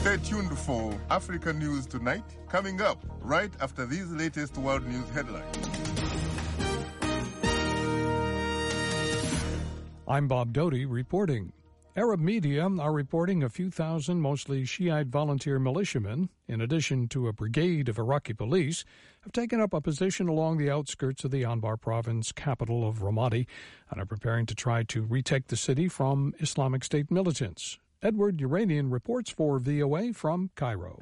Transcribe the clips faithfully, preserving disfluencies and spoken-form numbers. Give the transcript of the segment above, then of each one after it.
Stay tuned for Africa News Tonight, coming up right after these latest world news headlines. I'm Bob Doty reporting. Arab media are reporting a few thousand mostly Shiite volunteer militiamen, in addition to a brigade of Iraqi police, have taken up a position along the outskirts of the Anbar province capital of Ramadi and are preparing to try to retake the city from Islamic State militants. Edward Uranian reports for V O A from Cairo.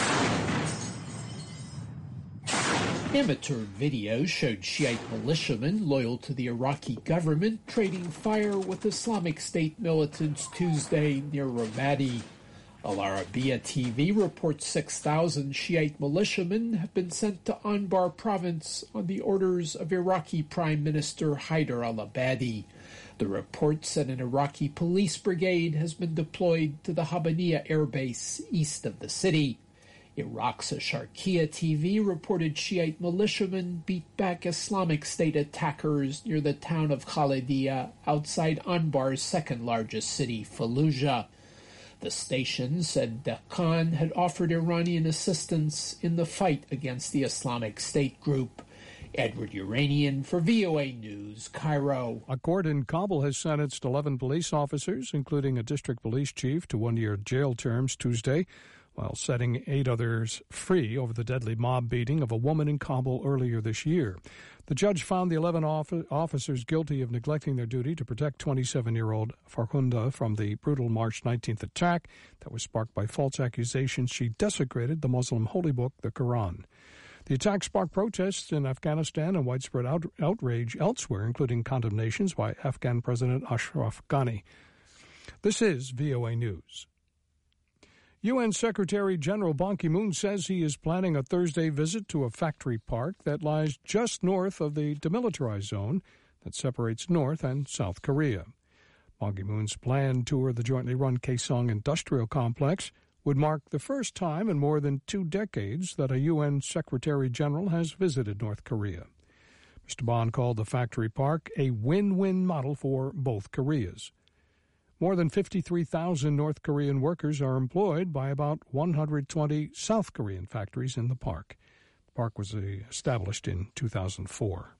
Amateur videos showed Shiite militiamen loyal to the Iraqi government trading fire with Islamic State militants Tuesday near Ramadi. Al Arabiya T V reports six thousand Shiite militiamen have been sent to Anbar province on the orders of Iraqi Prime Minister Haider al-Abadi. The report said an Iraqi police brigade has been deployed to the Habaniya air base east of the city. Iraq's Sharqiya T V reported Shiite militiamen beat back Islamic State attackers near the town of Khalidiyya outside Anbar's second-largest city, Fallujah. The station said Deccan had offered Iranian assistance in the fight against the Islamic State group. Edward Uranian for V O A News, Cairo. A court in Kabul has sentenced eleven police officers, including a district police chief, to one-year jail terms Tuesday, while setting eight others free over the deadly mob beating of a woman in Kabul earlier this year. The judge found the eleven officers guilty of neglecting their duty to protect twenty-seven-year-old Farkhunda from the brutal March nineteenth attack that was sparked by false accusations she desecrated the Muslim holy book, the Quran. The attack sparked protests in Afghanistan and widespread out- outrage elsewhere, including condemnations by Afghan President Ashraf Ghani. This is V O A News. U N Secretary-General Ban Ki-moon says he is planning a Thursday visit to a factory park that lies just north of the demilitarized zone that separates North and South Korea. Ban Ki-moon's planned tour of the jointly run Kaesong Industrial Complex would mark the first time in more than two decades that a U N Secretary-General has visited North Korea. Mister Ban called the factory park a win-win model for both Koreas. More than fifty-three thousand North Korean workers are employed by about one hundred twenty South Korean factories in the park. The park was established in two thousand four.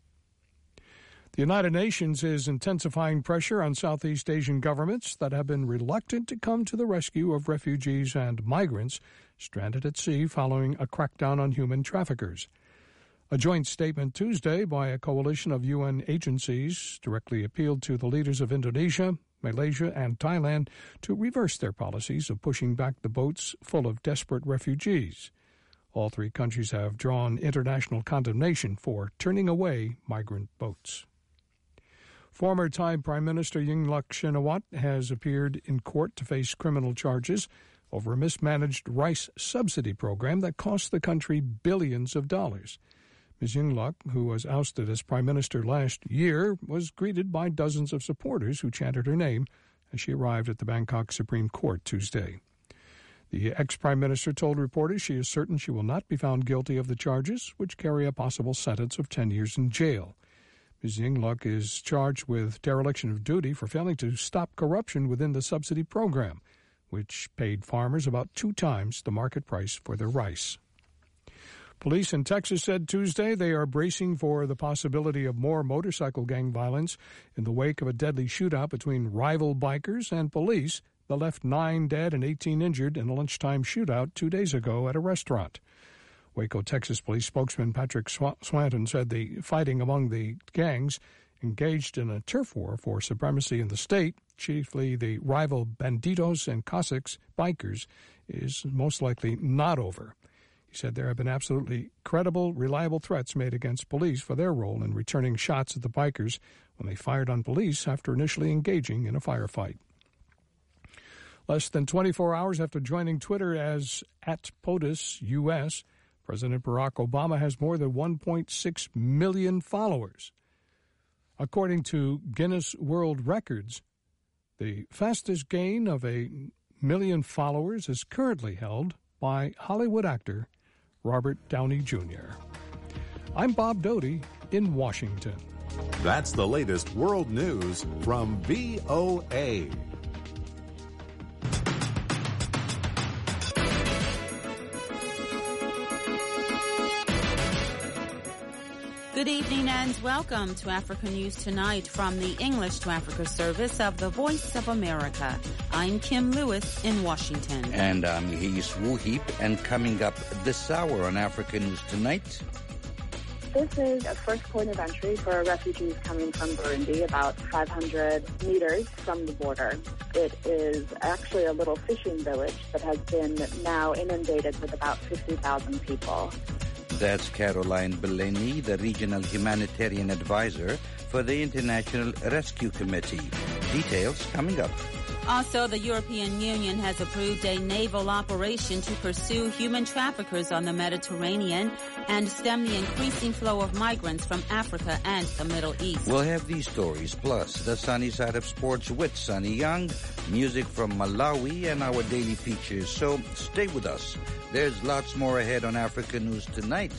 The United Nations is intensifying pressure on Southeast Asian governments that have been reluctant to come to the rescue of refugees and migrants stranded at sea following a crackdown on human traffickers. A joint statement Tuesday by a coalition of U N agencies directly appealed to the leaders of Indonesia, Malaysia, and Thailand to reverse their policies of pushing back the boats full of desperate refugees. All three countries have drawn international condemnation for turning away migrant boats. Former Thai Prime Minister Yingluck Shinawatra has appeared in court to face criminal charges over a mismanaged rice subsidy program that cost the country billions of dollars. Miz Yingluck, who was ousted as Prime Minister last year, was greeted by dozens of supporters who chanted her name as she arrived at the Bangkok Supreme Court Tuesday. The ex-Prime Minister told reporters she is certain she will not be found guilty of the charges, which carry a possible sentence of ten years in jail. Miz Yingluck is charged with dereliction of duty for failing to stop corruption within the subsidy program, which paid farmers about two times the market price for their rice. Police in Texas said Tuesday they are bracing for the possibility of more motorcycle gang violence in the wake of a deadly shootout between rival bikers and police that left nine dead and eighteen injured in a lunchtime shootout two days ago at a restaurant. Waco, Texas police spokesman Patrick Swanton said the fighting among the gangs engaged in a turf war for supremacy in the state, chiefly the rival Banditos and Cossacks bikers, is most likely not over. He said there have been absolutely credible, reliable threats made against police for their role in returning shots at the bikers when they fired on police after initially engaging in a firefight. Less than twenty-four hours after joining Twitter as at POTUS U S, President Barack Obama has more than one point six million followers. According to Guinness World Records, the fastest gain of a million followers is currently held by Hollywood actor Robert Downey Junior I'm Bob Doty in Washington. That's the latest world news from V O A. Good evening and welcome to Africa News Tonight from the English to Africa service of the Voice of America. I'm Kim Lewis in Washington. And I'm Hayes Wuheep, and coming up this hour on Africa News Tonight. This is a first point of entry for refugees coming from Burundi, about five hundred meters from the border. It is actually a little fishing village that has been now inundated with about fifty thousand people. That's Caroline Bellini, the Regional Humanitarian Advisor for the International Rescue Committee. Details coming up. Also, the European Union has approved a naval operation to pursue human traffickers on the Mediterranean and stem the increasing flow of migrants from Africa and the Middle East. We'll have these stories, plus the sunny side of sports with Sunny Young, music from Malawi, and our daily features. So stay with us. There's lots more ahead on Africa News Tonight.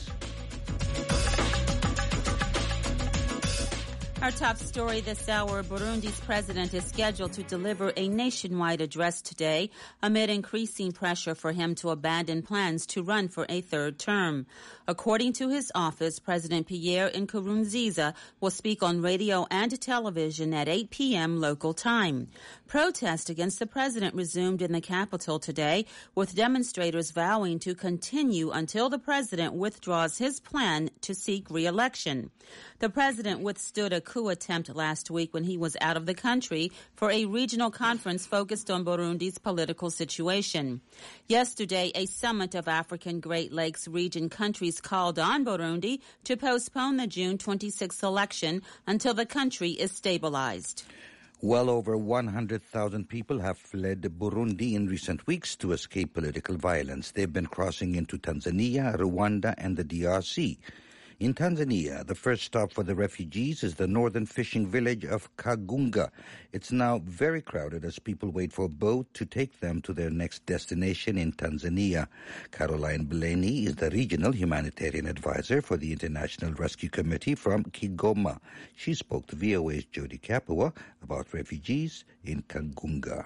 Our top story this hour, Burundi's president is scheduled to deliver a nationwide address today amid increasing pressure for him to abandon plans to run for a third term. According to his office, President Pierre Nkurunziza will speak on radio and television at eight p.m. local time. Protest against the president resumed in the capital today, with demonstrators vowing to continue until the president withdraws his plan to seek re-election. The president withstood a coup attempt last week when he was out of the country for a regional conference focused on Burundi's political situation. Yesterday, a summit of African Great Lakes region countries called on Burundi to postpone the June twenty-sixth election until the country is stabilized. Well over one hundred thousand people have fled Burundi in recent weeks to escape political violence. They've been crossing into Tanzania, Rwanda, and the D R C. In Tanzania, the first stop for the refugees is the northern fishing village of Kagunga. It's now very crowded as people wait for a boat to take them to their next destination in Tanzania. Caroline Bellini is the regional humanitarian advisor for the International Rescue Committee from Kigoma. She spoke to V O A's Jody Kapua about refugees in Kagunga.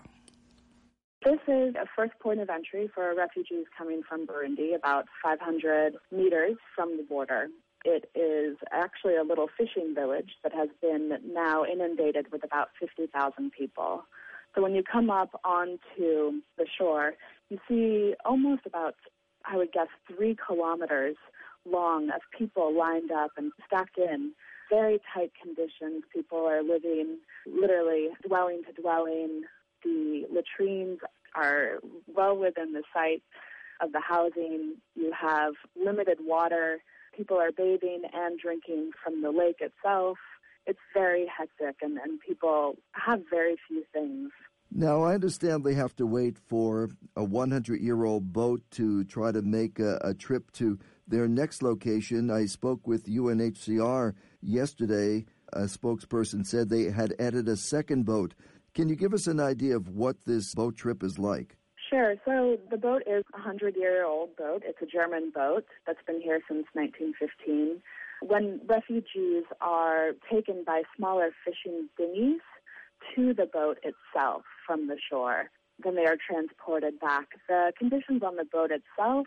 This is a first point of entry for refugees coming from Burundi, about five hundred meters from the border. It is actually a little fishing village that has been now inundated with about fifty thousand people. So when you come up onto the shore, you see almost about, I would guess, three kilometers long of people lined up and stacked in. Very tight conditions. People are living literally dwelling to dwelling. The latrines are well within the site of the housing. You have limited water. People are bathing and drinking from the lake itself. It's very hectic, and, and people have very few things. Now, I understand they have to wait for a one hundred year old boat to try to make a, a trip to their next location. I spoke with U N H C R yesterday. A spokesperson said they had added a second boat. Can you give us an idea of what this boat trip is like? Sure. So the boat is a hundred-year-old boat. It's a German boat that's been here since nineteen fifteen. When refugees are taken by smaller fishing dinghies to the boat itself from the shore, then they are transported back. The conditions on the boat itself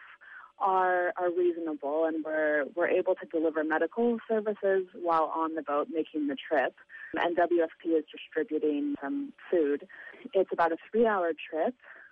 are are reasonable, and we're we're able to deliver medical services while on the boat making the trip. And W F P is distributing some food. It's about a three-hour trip.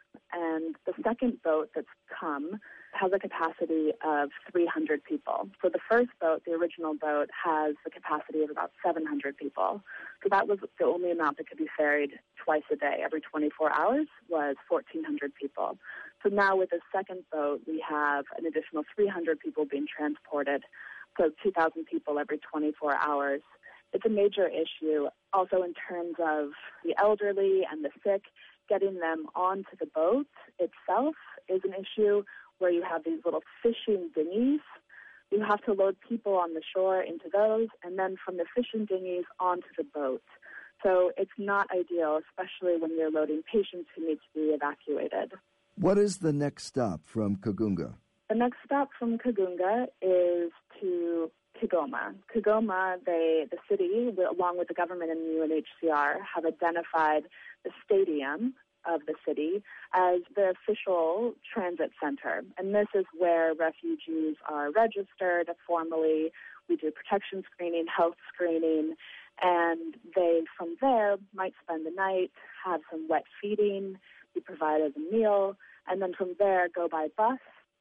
And the second boat that's come has a capacity of three hundred people. So the first boat, the original boat, has the capacity of about seven hundred people. So that was the only amount that could be ferried twice a day. Every twenty-four hours was fourteen hundred people. So now with the second boat, we have an additional three hundred people being transported. So two thousand people every twenty-four hours. It's a major issue. Also in terms of the elderly and the sick, getting them onto the boat itself is an issue where you have these little fishing dinghies. You have to load people on the shore into those, and then from the fishing dinghies onto the boat. So it's not ideal, especially when you're loading patients who need to be evacuated. What is the next stop from Kagunga? The next stop from Kagunga is to Kigoma. Kigoma, they, the city, along with the government and U N H C R, have identified the stadium of the city as the official transit center. And this is where refugees are registered formally. We do protection screening, health screening, and they, from there, might spend the night, have some wet feeding, be provided a meal, and then from there go by bus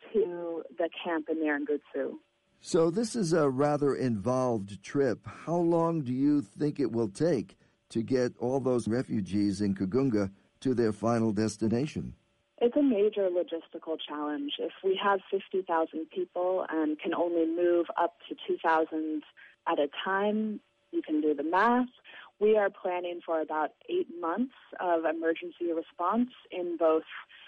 to the camp in Nyarugusu. So this is a rather involved trip. How long do you think it will take to get all those refugees in Kagunga to their final destination? It's a major logistical challenge. If we have fifty thousand people and can only move up to two thousand at a time, you can do the math. We are planning for about eight months of emergency response in both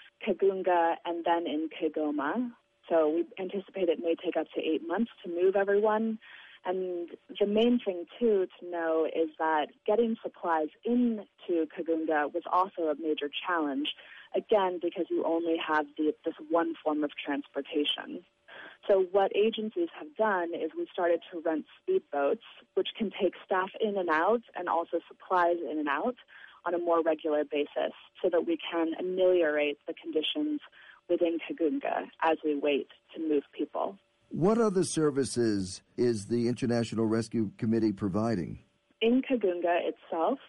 Kagunga and then in Kigoma. So we anticipate it may take up to eight months to move everyone. And the main thing, too, to know is that getting supplies into Kagunga was also a major challenge, again, because you only have the, this one form of transportation. So what agencies have done is we started to rent speedboats, which can take staff in and out and also supplies in and out on a more regular basis so that we can ameliorate the conditions within Kagunga as we wait to move people. What other services is the International Rescue Committee providing? In Kagunga itself,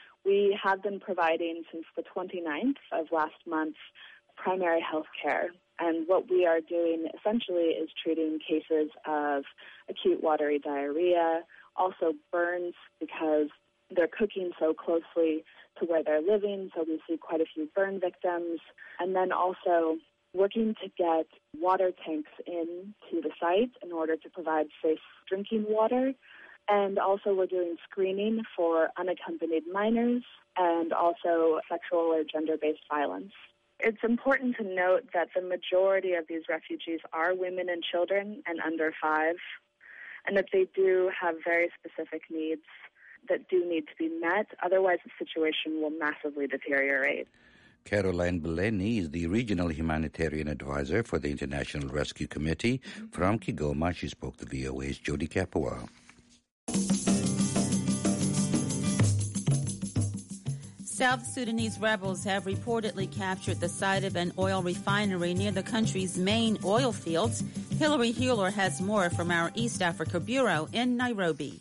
we have been providing since the twenty-ninth of last month primary health care. And what we are doing essentially is treating cases of acute watery diarrhea, also burns because they're cooking so closely to where they're living, so we see quite a few burn victims. And then also working to get water tanks in to the site in order to provide safe drinking water. And also we're doing screening for unaccompanied minors and also sexual or gender-based violence. It's important to note that the majority of these refugees are women and children and under five, and that they do have very specific needs that do need to be met. Otherwise, the situation will massively deteriorate. Caroline Belleni is the Regional Humanitarian Advisor for the International Rescue Committee. From Kigoma, she spoke to V O A's Jody Kapua. South Sudanese rebels have reportedly captured the site of an oil refinery near the country's main oil fields. Hillary Hewler has more from our East Africa Bureau in Nairobi.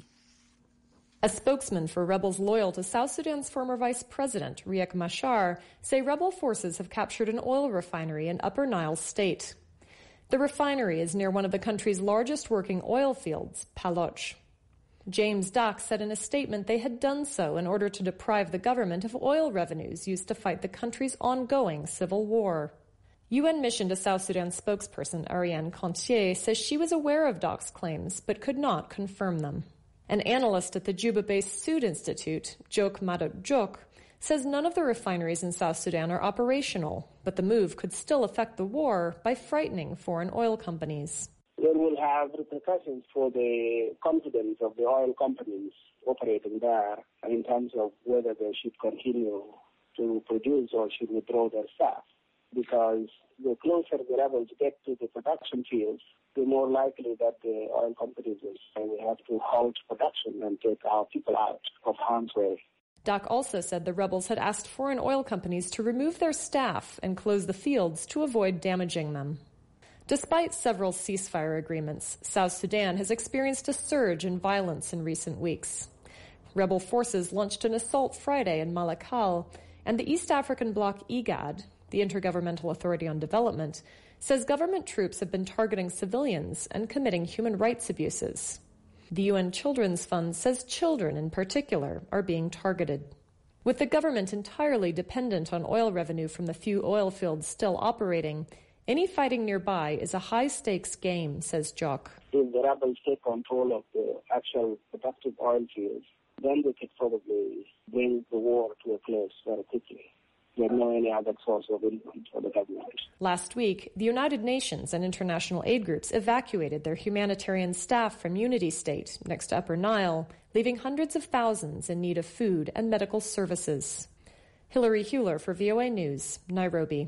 A spokesman for rebels loyal to South Sudan's former vice president, Riek Machar, say rebel forces have captured an oil refinery in Upper Nile State. The refinery is near one of the country's largest working oil fields, Paloch. James Dock said in a statement they had done so in order to deprive the government of oil revenues used to fight the country's ongoing civil war. U N mission to South Sudan spokesperson Ariane Contier says she was aware of Dock's claims but could not confirm them. An analyst at the Juba-based Sud Institute, Jok Madot Jok, says none of the refineries in South Sudan are operational, but the move could still affect the war by frightening foreign oil companies. It will have repercussions for the confidence of the oil companies operating there in terms of whether they should continue to produce or should withdraw their staff. Because the closer the rebels get to the production fields, the more likely that the oil companies will say we have to halt production and take our people out of harm's way. Doc also said the rebels had asked foreign oil companies to remove their staff and close the fields to avoid damaging them. Despite several ceasefire agreements, South Sudan has experienced a surge in violence in recent weeks. Rebel forces launched an assault Friday in Malakal, and the East African bloc IGAD, the Intergovernmental Authority on Development, says government troops have been targeting civilians and committing human rights abuses. The U N Children's Fund says children in particular are being targeted. With the government entirely dependent on oil revenue from the few oil fields still operating, any fighting nearby is a high-stakes game, says Jock. If the rebels take control of the actual productive oil fields, then they could probably bring the war to a close very quickly. There's no any other source of income for the government. Last week, the United Nations and international aid groups evacuated their humanitarian staff from Unity State, next to Upper Nile, leaving hundreds of thousands in need of food and medical services. Hillary Hewler for V O A News, Nairobi.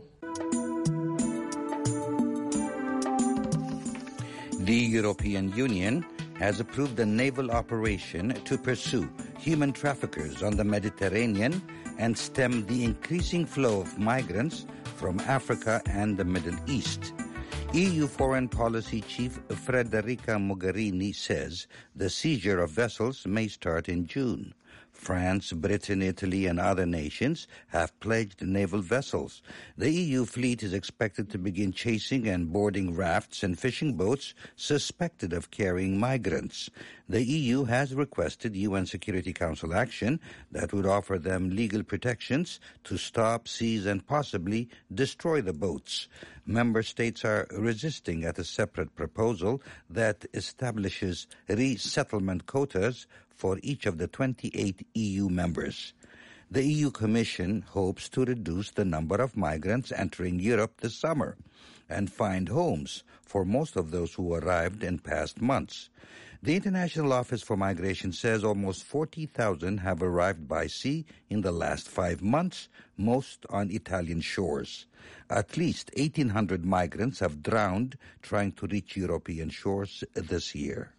The European Union has approved a naval operation to pursue human traffickers on the Mediterranean and stem the increasing flow of migrants from Africa and the Middle East. E U Foreign Policy Chief Federica Mogherini says the seizure of vessels may start in June. France, Britain, Italy, and other nations have pledged naval vessels. The E U fleet is expected to begin chasing and boarding rafts and fishing boats suspected of carrying migrants. The E U has requested U N Security Council action that would offer them legal protections to stop, seize, and possibly destroy the boats. Member states are resisting at a separate proposal that establishes resettlement quotas for each of the twenty-eight E U members. The E U Commission hopes to reduce the number of migrants entering Europe this summer and find homes for most of those who arrived in past months. The International Office for Migration says almost forty thousand have arrived by sea in the last five months, most on Italian shores. At least eighteen hundred migrants have drowned trying to reach European shores this year.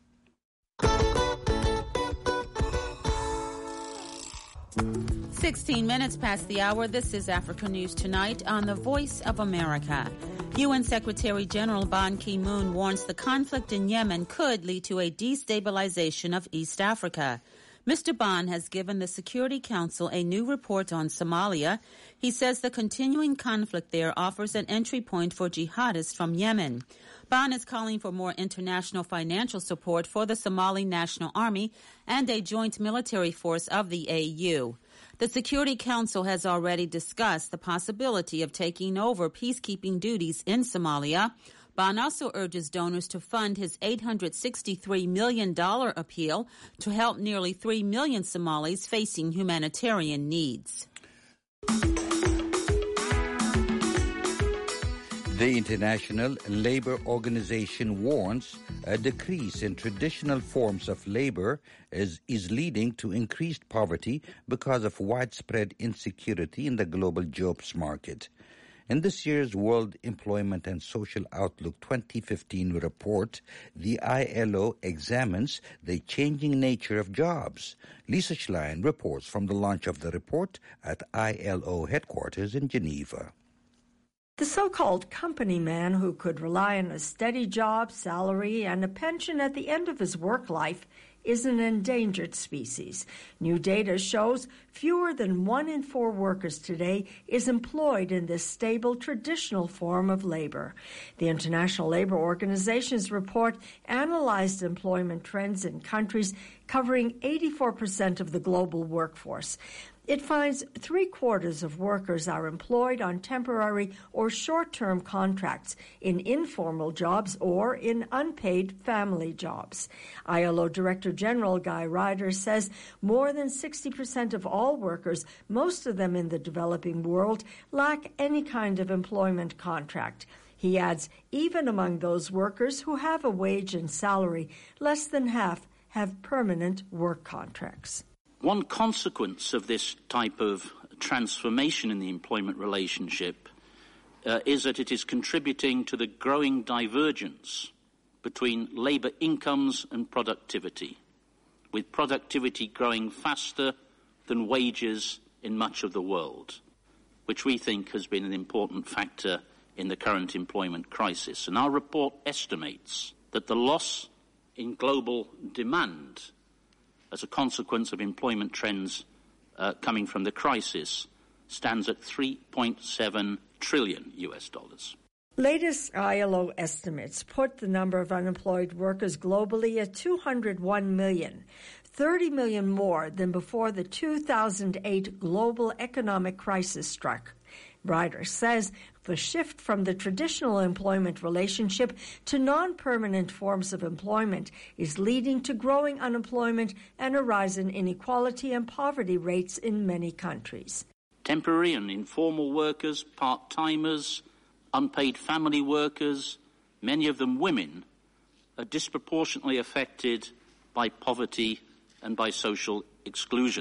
sixteen minutes past the hour. This is Africa News Tonight on the Voice of America. U N Secretary General Ban Ki-moon warns the conflict in Yemen could lead to a destabilization of East Africa. Mister Ban has given the Security Council a new report on Somalia. He says the continuing conflict there offers an entry point for jihadists from Yemen. Ban is calling for more international financial support for the Somali National Army and a joint military force of the A U. The Security Council has already discussed the possibility of taking over peacekeeping duties in Somalia. Ban also urges donors to fund his eight hundred sixty-three million dollars appeal to help nearly three million Somalis facing humanitarian needs. The International Labour Organization warns a decrease in traditional forms of labor is, is leading to increased poverty because of widespread insecurity in the global jobs market. In this year's World Employment and Social Outlook twenty fifteen report, the I L O examines the changing nature of jobs. Lisa Schlein reports from the launch of the report at I L O headquarters in Geneva. The so-called company man who could rely on a steady job, salary, and a pension at the end of his work life is an endangered species. New data shows fewer than one in four workers today is employed in this stable, traditional form of labor. The International Labour Organization's report analyzed employment trends in countries covering eighty-four percent of the global workforce. It finds three-quarters of workers are employed on temporary or short-term contracts in informal jobs or in unpaid family jobs. I L O Director General Guy Ryder says more than sixty percent of all workers, most of them in the developing world, lack any kind of employment contract. He adds, even among those workers who have a wage and salary, less than half have permanent work contracts. One consequence of this type of transformation in the employment relationship uh, is that it is contributing to the growing divergence between labour incomes and productivity, with productivity growing faster than wages in much of the world, which we think has been an important factor in the current employment crisis. And our report estimates that the loss in global demand as a consequence of employment trends uh, coming from the crisis stands at three point seven trillion U S dollars. Latest I L O estimates put the number of unemployed workers globally at two hundred one million, thirty million more than before the two thousand eight global economic crisis struck. Ryder says the shift from the traditional employment relationship to non-permanent forms of employment is leading to growing unemployment and a rise in inequality and poverty rates in many countries. Temporary and informal workers, part-timers, unpaid family workers, many of them women, are disproportionately affected by poverty and by social exclusion.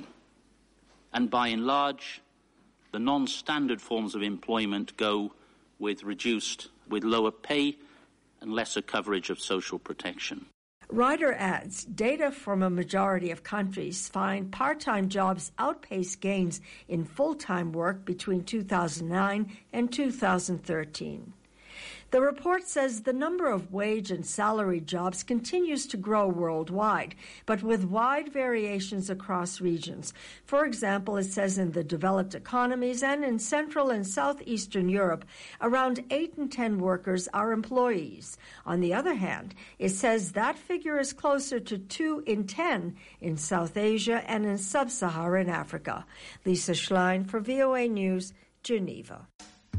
And by and large, the non-standard forms of employment go with reduced, with lower pay and lesser coverage of social protection. Ryder adds, data from a majority of countries find part-time jobs outpace gains in full-time work between two thousand nine and two thousand thirteen. The report says the number of wage and salary jobs continues to grow worldwide, but with wide variations across regions. For example, it says in the developed economies and in Central and Southeastern Europe, around eight in ten workers are employees. On the other hand, it says that figure is closer to two in ten in South Asia and in sub-Saharan Africa. Lisa Schlein for V O A News, Geneva.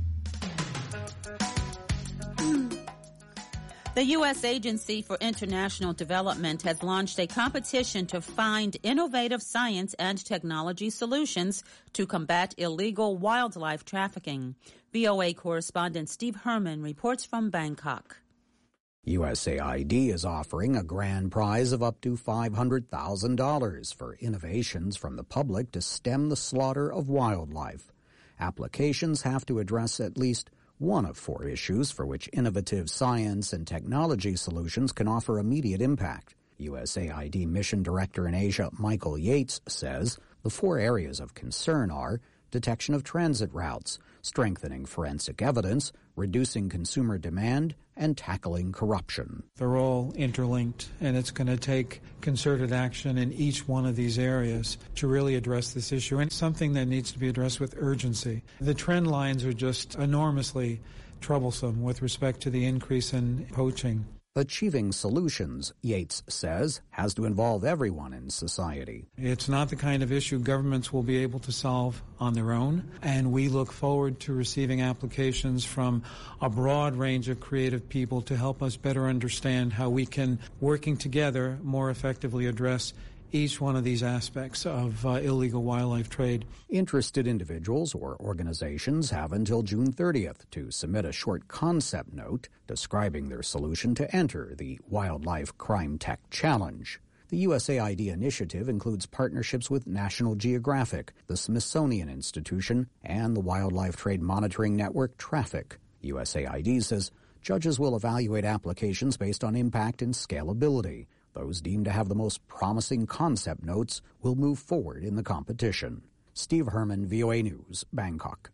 The U S Agency for International Development has launched a competition to find innovative science and technology solutions to combat illegal wildlife trafficking. V O A correspondent Steve Herman reports from Bangkok. U S A I D is offering a grand prize of up to five hundred thousand dollars for innovations from the public to stem the slaughter of wildlife. Applications have to address at least one of four issues for which innovative science and technology solutions can offer immediate impact. U S A I D Mission Director in Asia, Michael Yates, says the four areas of concern are detection of transit routes, strengthening forensic evidence, reducing consumer demand, and tackling corruption. They're all interlinked, and it's going to take concerted action in each one of these areas to really address this issue, and it's something that needs to be addressed with urgency. The trend lines are just enormously troublesome with respect to the increase in poaching. Achieving solutions, Yates says, has to involve everyone in society. It's not the kind of issue governments will be able to solve on their own, and we look forward to receiving applications from a broad range of creative people to help us better understand how we can, working together, more effectively address each one of these aspects of uh, illegal wildlife trade. Interested individuals or organizations have until June thirtieth to submit a short concept note describing their solution to enter the Wildlife Crime Tech Challenge. The U S A I D initiative includes partnerships with National Geographic, the Smithsonian Institution, and the Wildlife Trade Monitoring Network, Traffic. U S A I D says judges will evaluate applications based on impact and scalability. Those deemed to have the most promising concept notes will move forward in the competition. Steve Herman, V O A News, Bangkok.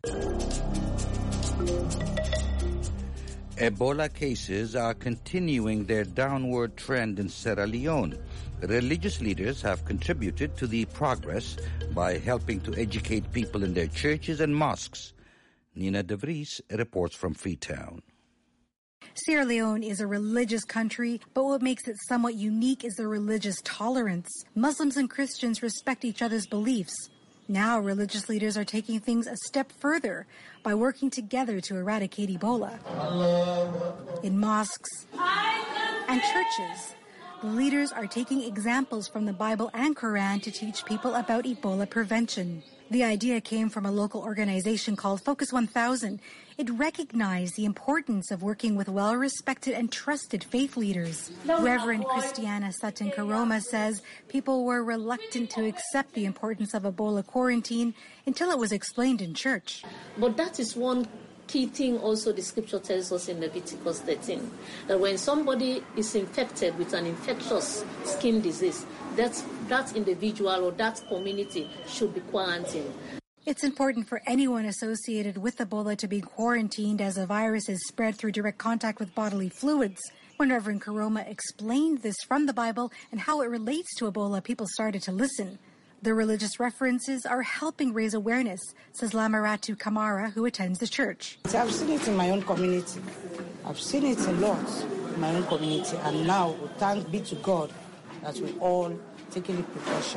Ebola cases are continuing their downward trend in Sierra Leone. Religious leaders have contributed to the progress by helping to educate people in their churches and mosques. Nina De Vries reports from Freetown. Sierra Leone is a religious country, but what makes it somewhat unique is the religious tolerance. Muslims and Christians respect each other's beliefs. Now, religious leaders are taking things a step further by working together to eradicate Ebola. In mosques and churches, the leaders are taking examples from the Bible and Quran to teach people about Ebola prevention. The idea came from a local organization called Focus one thousand. It recognized the importance of working with well-respected and trusted faith leaders. Reverend Christiana Sutton Karoma says people were reluctant to accept the importance of Ebola quarantine until it was explained in church. But that is one key thing also the scripture tells us in Leviticus thirteen, that when somebody is infected with an infectious skin disease, that, that individual or that community should be quarantined. It's important for anyone associated with Ebola to be quarantined as the virus is spread through direct contact with bodily fluids. When Reverend Karoma explained this from the Bible and how it relates to Ebola, people started to listen. The religious references are helping raise awareness, says Lamaratu Kamara, who attends the church. I've seen it in my own community. I've seen it a lot in my own community. And now, thanks be to God that we're all taking the precaution.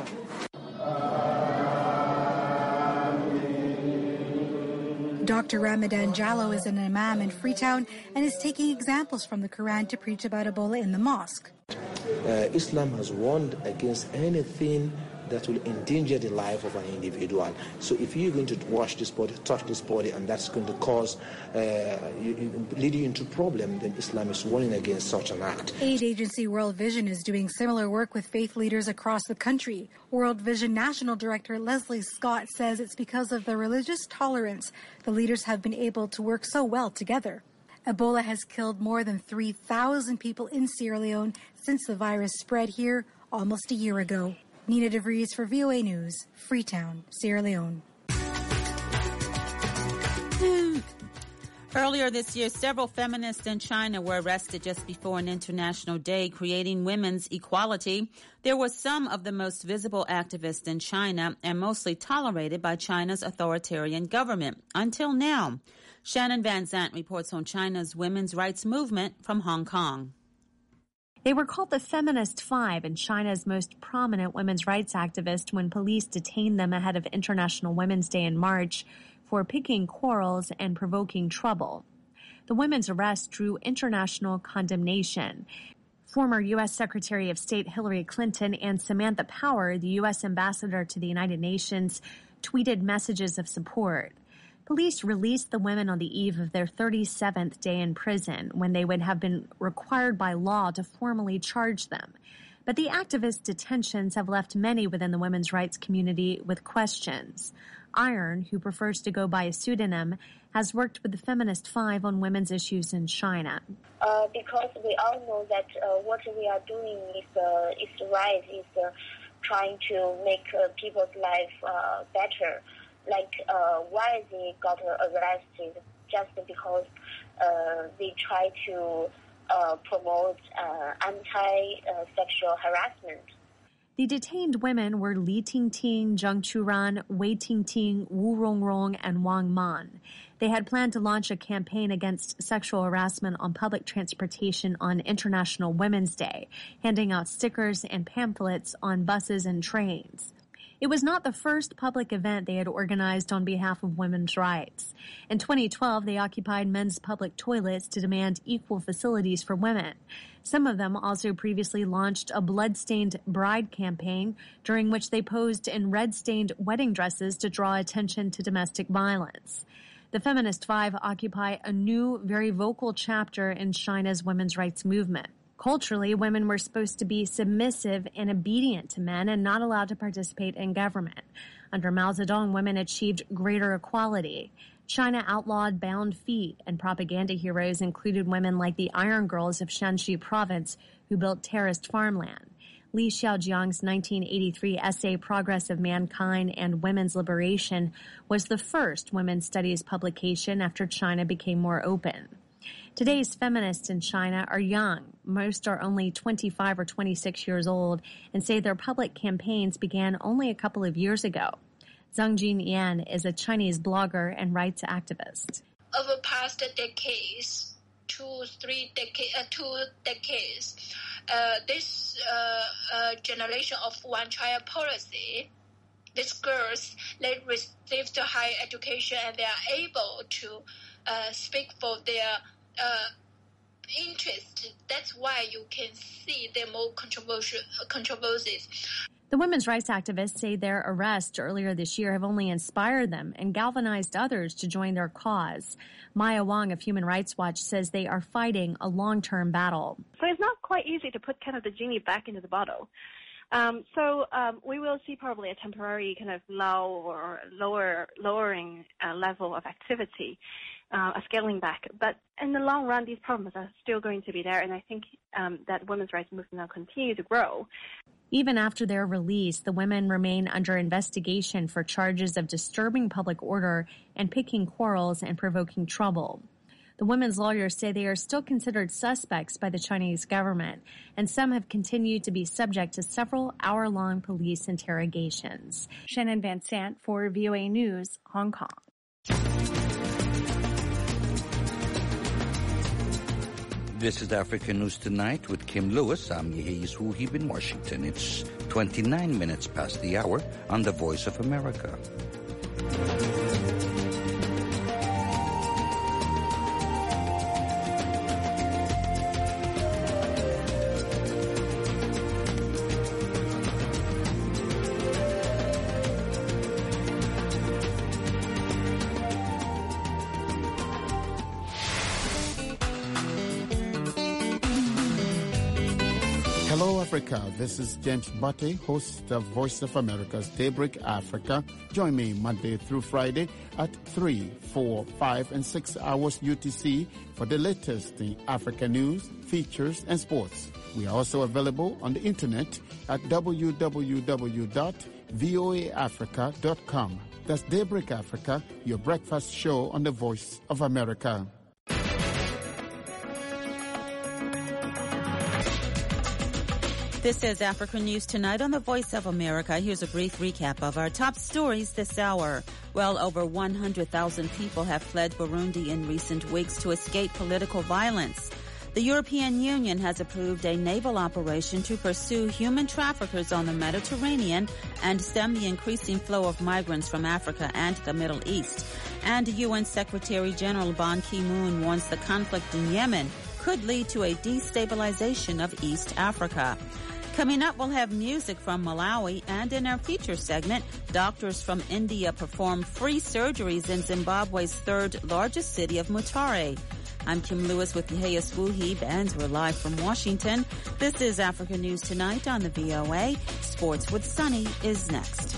Doctor Ramadan Jallo is an imam in Freetown and is taking examples from the Quran to preach about Ebola in the mosque. Uh, Islam has warned against anything that will endanger the life of an individual. So if you're going to wash this body, touch this body, and that's going to cause, uh, you, lead you into problem, then Islam is warning against such an act. Aid agency World Vision is doing similar work with faith leaders across the country. World Vision National Director Leslie Scott says it's because of the religious tolerance the leaders have been able to work so well together. Ebola has killed more than three thousand people in Sierra Leone since the virus spread here almost a year ago. Nina DeVries for V O A News, Freetown, Sierra Leone. Earlier this year, several feminists in China were arrested just before an international day creating women's equality. There were some of the most visible activists in China and mostly tolerated by China's authoritarian government until now. Shannon Van Zandt reports on China's women's rights movement from Hong Kong. They were called the Feminist Five and China's most prominent women's rights activists when police detained them ahead of International Women's Day in March for picking quarrels and provoking trouble. The women's arrest drew international condemnation. Former U S Secretary of State Hillary Clinton and Samantha Power, the U S ambassador to the United Nations, tweeted messages of support. Police released the women on the eve of their thirty-seventh day in prison, when they would have been required by law to formally charge them. But the activists' detentions have left many within the women's rights community with questions. Iron, who prefers to go by a pseudonym, has worked with the Feminist Five on women's issues in China. Uh, because we all know that uh, what we are doing is, uh, is right, is uh, trying to make uh, people's life uh, better. Like, uh, why they got arrested just because uh, they try to uh, promote uh, anti-sexual harassment. The detained women were Li Tingting, Zheng Churan, Wei Tingting, Wu Rongrong, and Wang Man. They had planned to launch a campaign against sexual harassment on public transportation on International Women's Day, handing out stickers and pamphlets on buses and trains. It was not the first public event they had organized on behalf of women's rights. In twenty twelve, they occupied men's public toilets to demand equal facilities for women. Some of them also previously launched a blood-stained bride campaign, during which they posed in red-stained wedding dresses to draw attention to domestic violence. The Feminist Five occupy a new, very vocal chapter in China's women's rights movement. Culturally, women were supposed to be submissive and obedient to men and not allowed to participate in government. Under Mao Zedong, women achieved greater equality. China outlawed bound feet, and propaganda heroes included women like the Iron Girls of Shanxi province, who built terraced farmland. Li Xiaojiang's nineteen eighty-three essay, Progress of Mankind and Women's Liberation, was the first women's studies publication after China became more open. Today's feminists in China are young. Most are only twenty-five or twenty-six years old and say their public campaigns began only a couple of years ago. Zhang Jinyan is a Chinese blogger and rights activist. Over past decades, two, three decades, uh, two decades, uh, this uh, uh, generation of one-child policy, these girls, they received higher education and they are able to uh, speak for their uh, interest. That's why you can see the more controversial controversies. The women's rights activists say their arrests earlier this year have only inspired them and galvanized others to join their cause. Maya Wang of Human Rights Watch says they are fighting a long-term battle. So it's not quite easy to put kind of the genie back into the bottle. Um, so um, we will see probably a temporary kind of low or lower lowering uh, level of activity, uh, a scaling back. But in the long run, these problems are still going to be there, and I think um, that women's rights movement will continue to grow. Even after their release, the women remain under investigation for charges of disturbing public order and picking quarrels and provoking trouble. The women's lawyers say they are still considered suspects by the Chinese government, and some have continued to be subject to several hour-long police interrogations. Shannon Van Sant for V O A News, Hong Kong. This is Africa News Tonight with Kim Lewis. I'm Yehis Wuhib in Washington. It's twenty-nine minutes past the hour on the Voice of America. Hello, Africa. This is James Butte, host of Voice of America's Daybreak Africa. Join me Monday through Friday at three, four, five, and six hours U T C for the latest in Africa news, features, and sports. We are also available on the internet at w w w dot voa africa dot com. That's Daybreak Africa, your breakfast show on the Voice of America. This is Africa News Tonight on the Voice of America. Here's a brief recap of our top stories this hour. Well over one hundred thousand people have fled Burundi in recent weeks to escape political violence. The European Union has approved a naval operation to pursue human traffickers on the Mediterranean and stem the increasing flow of migrants from Africa and the Middle East. And U N Secretary General Ban Ki-moon warns the conflict in Yemen could lead to a destabilization of East Africa. Coming up, we'll have music from Malawi, and in our feature segment, doctors from India perform free surgeries in Zimbabwe's third largest city of Mutare. I'm Kim Lewis with Yehia Swuhib, and we're live from Washington. This is Africa News Tonight on the V O A. Sports with Sunny is next.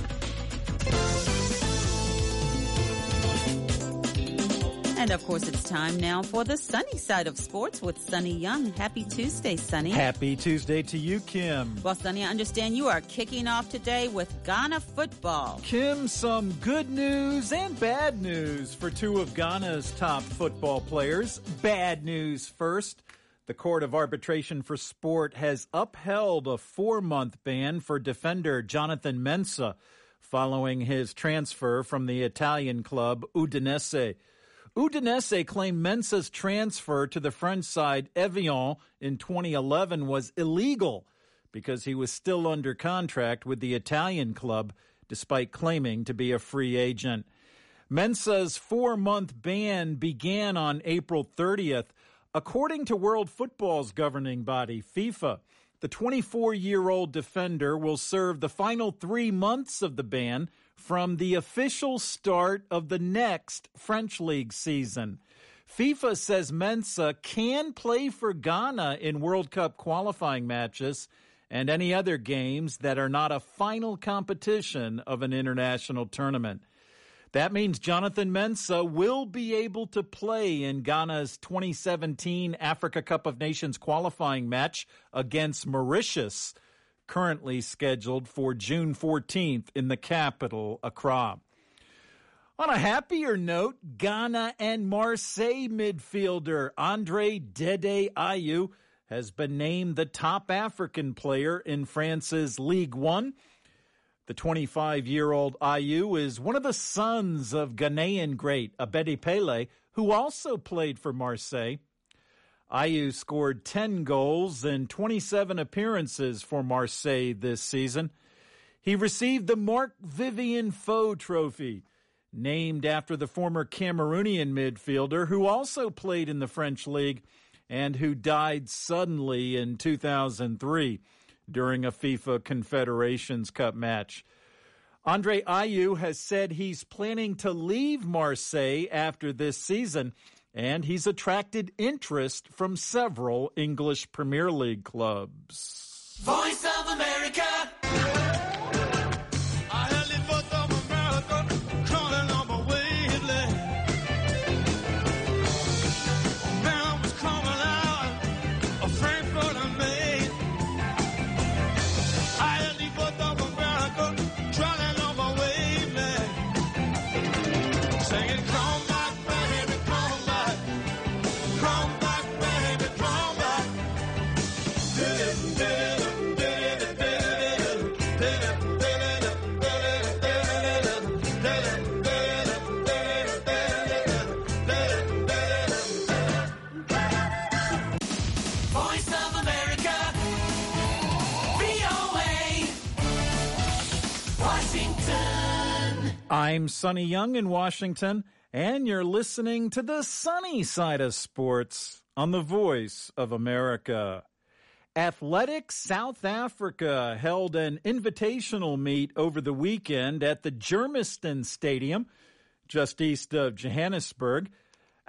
And, of course, it's time now for the sunny side of sports with Sunny Young. Happy Tuesday, Sunny. Happy Tuesday to you, Kim. Well, Sunny, I understand you are kicking off today with Ghana football. Kim, some good news and bad news for two of Ghana's top football players. Bad news first. The Court of Arbitration for Sport has upheld a four-month ban for defender Jonathan Mensah following his transfer from the Italian club Udinese. Udinese claimed Mensah's transfer to the French side Evian in twenty eleven was illegal because he was still under contract with the Italian club despite claiming to be a free agent. Mensah's four-month ban began on April thirtieth. According to World Football's governing body, FIFA, the twenty-four-year-old defender will serve the final three months of the ban from the official start of the next French League season. FIFA says Mensah can play for Ghana in World Cup qualifying matches and any other games that are not a final competition of an international tournament. That means Jonathan Mensah will be able to play in Ghana's twenty seventeen Africa Cup of Nations qualifying match against Mauritius, currently scheduled for June fourteenth in the capital, Accra. On a happier note, Ghana and Marseille midfielder Andre Dede Ayew has been named the top African player in France's Ligue one. The twenty-five-year-old Ayew is one of the sons of Ghanaian great Abedi Pele, who also played for Marseille. Ayew scored ten goals in twenty-seven appearances for Marseille this season. He received the Marc-Vivien Foe Trophy, named after the former Cameroonian midfielder who also played in the French League and who died suddenly in two thousand three during a FIFA Confederations Cup match. Andre Ayew has said he's planning to leave Marseille after this season, and he's attracted interest from several English Premier League clubs. Voice of America. I'm Sunny Young in Washington, and you're listening to the sunny side of sports on the Voice of America. Athletic South Africa held an invitational meet over the weekend at the Germiston Stadium, just east of Johannesburg.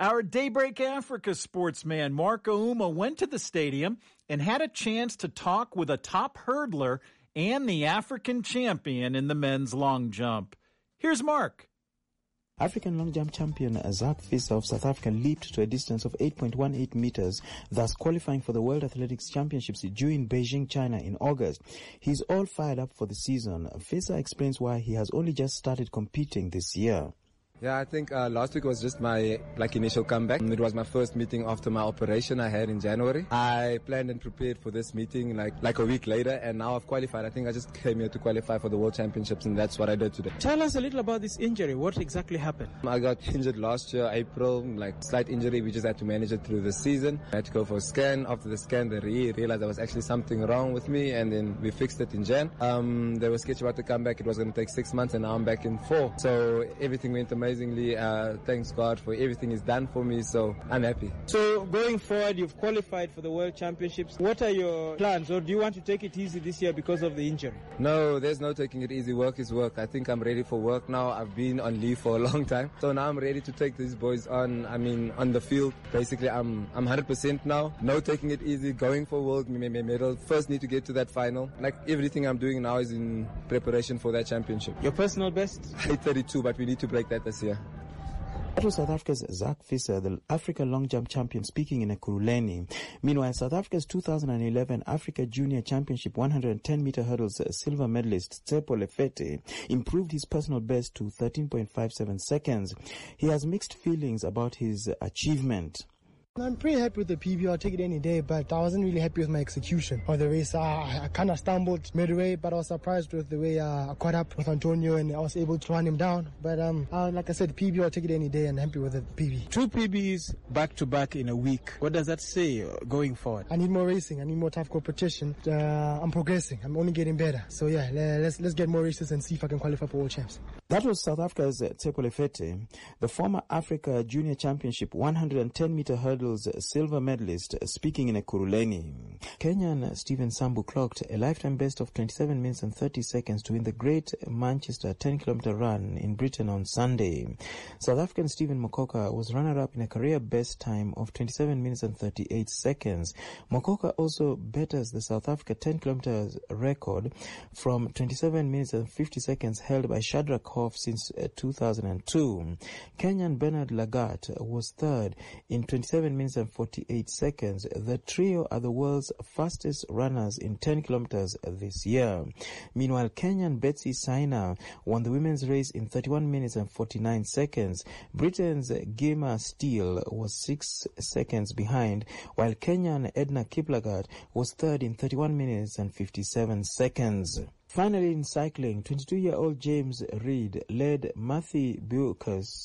Our Daybreak Africa sportsman, Mark Ouma, went to the stadium and had a chance to talk with a top hurdler and the African champion in the men's long jump. Here's Mark. African long jump champion Zak Visser of South Africa leaped to a distance of eight point one eight meters, thus qualifying for the World Athletics Championships due in Beijing, China in August. He's all fired up for the season. Visser explains why he has only just started competing this year. Yeah, I think uh, last week was just my like initial comeback. It was my first meeting after my operation I had in January. I planned and prepared for this meeting like like a week later, and now I've qualified. I think I just came here to qualify for the World Championships, and that's what I did today. Tell us a little about this injury. What exactly happened? I got injured last year, April, like slight injury. We just had to manage it through the season. I had to go for a scan. After the scan, they re- realized there was actually something wrong with me, and then we fixed it in Jan. Um, they were sketchy about the comeback. It was going to take six months, and now I'm back in four. So everything went amazingly. Uh, Thanks God for everything he's done for me, so I'm happy. So going forward, you've qualified for the World Championships. What are your plans, or do you want to take it easy this year because of the injury? No, there's no taking it easy. Work is work. I think I'm ready for work now. I've been on leave for a long time, so now I'm ready to take these boys on. I mean, on the field. Basically, I'm I'm one hundred percent now. No taking it easy. Going for world medal. First, need to get to that final. Like everything I'm doing now is in preparation for that championship. Your personal best? eight thirty-two, but we need to break that this year. That was South Africa's Zak Visser, the Africa long jump champion, speaking in Ekurhuleni. Meanwhile, South Africa's two thousand eleven Africa Junior Championship one hundred ten meter hurdles silver medalist Tsepo Lefete improved his personal best to thirteen point five seven seconds. He has mixed feelings about his achievement. I'm pretty happy with the P B. I'll take it any day, but I wasn't really happy with my execution of the race. I, I kind of stumbled midway, but I was surprised with the way uh, I caught up with Antonio and I was able to run him down. But um, uh, like I said, P B, I'll take it any day and happy with the P B. Two P Bs back to back in a week. What does that say going forward? I need more racing. I need more tough competition. Uh, I'm progressing. I'm only getting better. So yeah, let's let's get more races and see if I can qualify for World Champs. That was South Africa's Tsepo Lefete, the former Africa Junior Championship one hundred ten meter hurdles silver medalist, speaking in Ekurhuleni. Kenyan Stephen Sambu clocked a lifetime best of twenty-seven minutes and thirty seconds to win the Great Manchester ten kilometer run in Britain on Sunday. South African Stephen Mokoka was runner-up in a career best time of twenty-seven minutes and thirty-eight seconds. Mokoka also betters the South Africa ten kilometers record from twenty-seven minutes and fifty seconds held by Shadrach Hoff since uh, two thousand two. Kenyan Bernard Lagat was third in twenty-seven minutes and forty-eight seconds. The trio are the world's fastest runners in ten kilometers this year. Meanwhile, Kenyan Betsy Saina won the women's race in thirty-one minutes and forty-nine seconds. Britain's Gema Steele was six seconds behind, while Kenyan Edna Kiplagat was third in thirty-one minutes and fifty-seven seconds. Finally, in cycling, twenty-two-year-old James Reed led Matthew Bucas,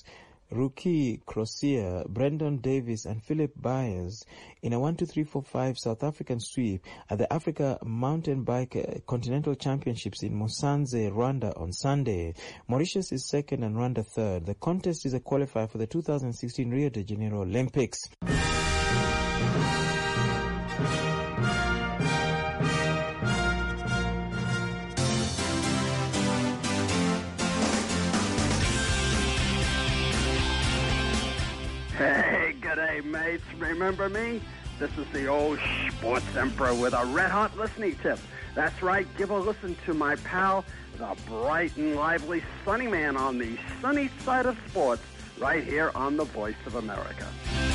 Ruki Crozier, Brendan Davis and Philip Byers in a one two three four five South African sweep at the Africa Mountain Bike Continental Championships in Musanze, Rwanda on Sunday. Mauritius is second and Rwanda third. The contest is a qualifier for the two thousand sixteen Rio de Janeiro Olympics. Hey, g'day mates. Remember me? This is the old sports emperor with a red-hot listening tip. That's right, give a listen to my pal, the bright and lively Sunny Man on the sunny side of sports, right here on the Voice of America.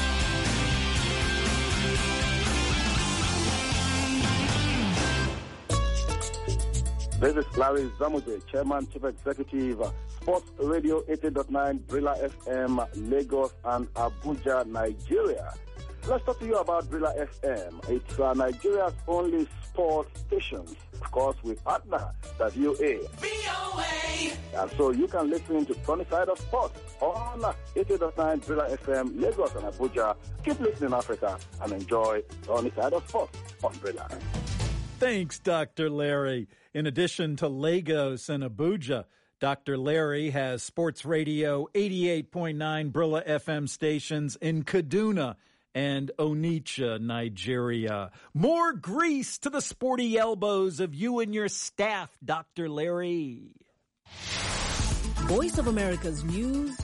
This is Larry Zamuje, Chairman, Chief Executive, Sports Radio eighty point nine, Brilla F M, Lagos and Abuja, Nigeria. Let's talk to you about Brilla F M. It's uh, Nigeria's only sports station, of course, with partner, the V O A. V O A! And so you can listen to Sunny Side of Sports on eighty point nine, Brilla F M, Lagos and Abuja. Keep listening, Africa, and enjoy Sunny Side of Sports on Brilla. Thanks, Doctor Larry. In addition to Lagos and Abuja, Doctor Larry has Sports Radio eighty-eight point nine Brilla F M stations in Kaduna and Onitsha, Nigeria. More grease to the sporty elbows of you and your staff, Doctor Larry. Voice of America's news,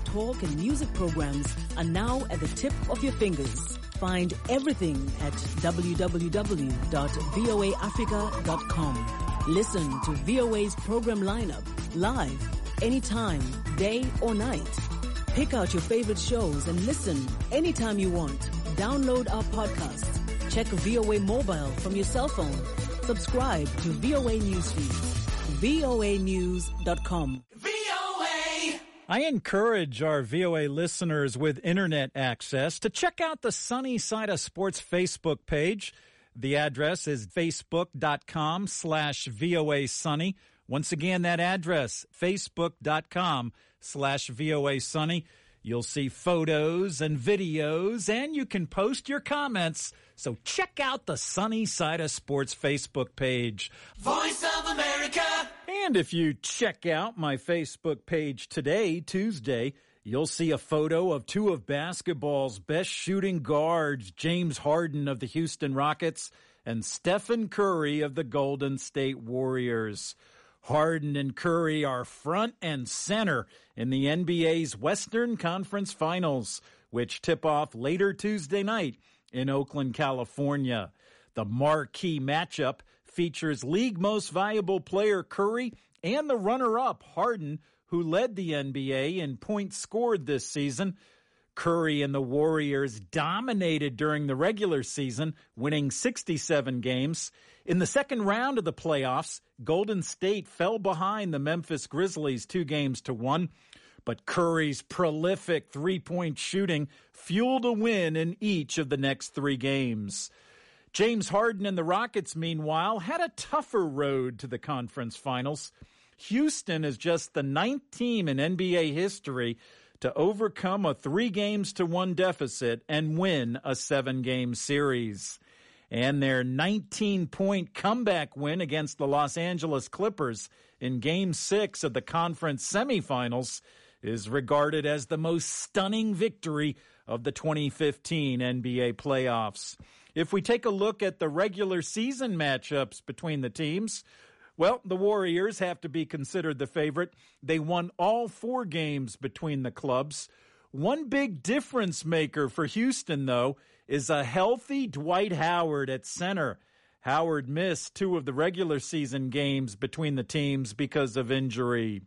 talk and music programs are now at the tip of your fingers. Find everything at w w w dot voa africa dot com. Listen to V O A's program lineup live, anytime, day or night. Pick out your favorite shows and listen anytime you want. Download our podcast. Check V O A mobile from your cell phone. Subscribe to V O A Newsfeed. V O A news dot com. V O A! I encourage our V O A listeners with internet access to check out the Sunny Side of Sports Facebook page. The address is facebook.com slash VOA Sunny. Once again, that address, facebook.com slash VOA Sunny. You'll see photos and videos, and you can post your comments. So check out the Sunny Side of Sports Facebook page. Voice of America. And if you check out my Facebook page today, Tuesday, you'll see a photo of two of basketball's best shooting guards, James Harden of the Houston Rockets and Stephen Curry of the Golden State Warriors. Harden and Curry are front and center in the N B A's Western Conference Finals, which tip off later Tuesday night in Oakland, California. The marquee matchup features league most valuable player Curry and the runner-up Harden, who led the N B A in points scored this season. Curry and the Warriors dominated during the regular season, winning sixty-seven games. In the second round of the playoffs, Golden State fell behind the Memphis Grizzlies two games to one. But Curry's prolific three-point shooting fueled a win in each of the next three games. James Harden and the Rockets, meanwhile, had a tougher road to the conference finals. Houston is just the ninth team in N B A history to overcome a three games to one deficit and win a seven-game series. And their nineteen-point comeback win against the Los Angeles Clippers in Game six of the conference semifinals is regarded as the most stunning victory of the twenty fifteen N B A playoffs. If we take a look at the regular season matchups between the teams, well, the Warriors have to be considered the favorite. They won all four games between the clubs. One big difference maker for Houston, though, is a healthy Dwight Howard at center. Howard missed two of the regular season games between the teams because of injury.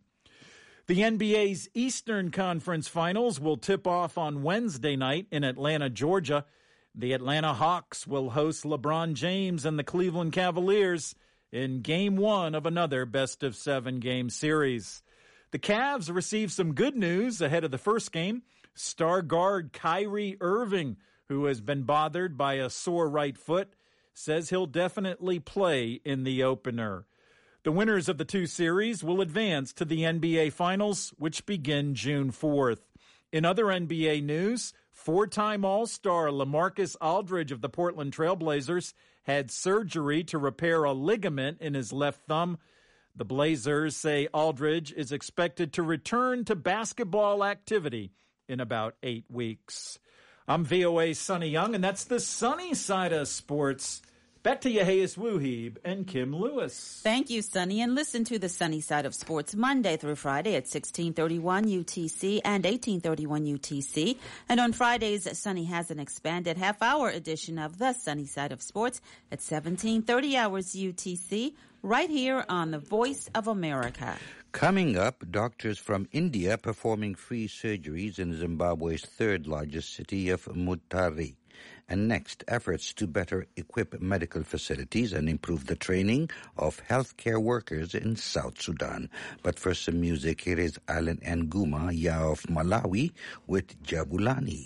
The N B A's Eastern Conference Finals will tip off on Wednesday night in Atlanta, Georgia. The Atlanta Hawks will host LeBron James and the Cleveland Cavaliers in Game one of another best-of-seven game series. The Cavs received some good news ahead of the first game. Star guard Kyrie Irving, who has been bothered by a sore right foot, says he'll definitely play in the opener. The winners of the two series will advance to the N B A Finals, which begin June fourth. In other N B A news, four-time All-Star LaMarcus Aldridge of the Portland Trail Blazers had surgery to repair a ligament in his left thumb. The Blazers say Aldridge is expected to return to basketball activity in about eight weeks. I'm V O A's Sonny Young, and that's the sunny side of sports. Back to Yehias Wuhib and Kim Lewis. Thank you, Sonny. And listen to the Sunny Side of Sports Monday through Friday at sixteen thirty-one U T C and eighteen thirty-one U T C. And on Fridays, Sonny has an expanded half-hour edition of the Sunny Side of Sports at seventeen thirty hours U T C, right here on the Voice of America. Coming up, doctors from India performing free surgeries in Zimbabwe's third-largest city of Mutare. And next, efforts to better equip medical facilities and improve the training of healthcare workers in South Sudan. But for some music, here is Alan Nguma, Ya of Malawi, with Jabulani.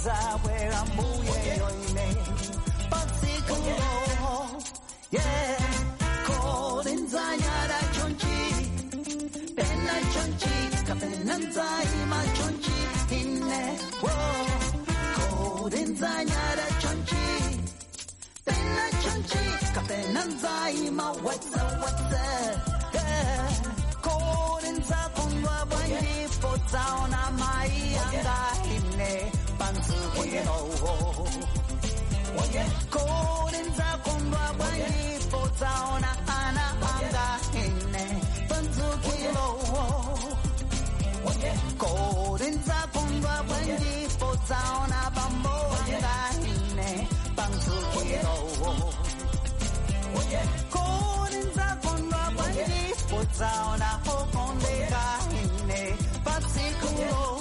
uzabwera mbuye yoine patsikulo yeah kolinzanyara chonchi pena chonchi kapena nzaima chonchi inne oh kolinzanyara chonchi pena chonchi kapena nzaima whatsa whatsa yeah kolinza kundwa bwanji potsaona mai anga inne pansukilo kolinza kundwa bwanji potsaona ana anga inne pansukilo kolinza kundwa bwanji potsaona bambo anga inne pansukilo kolinza kundwa bwanji potsaona okondeka inne patsikulo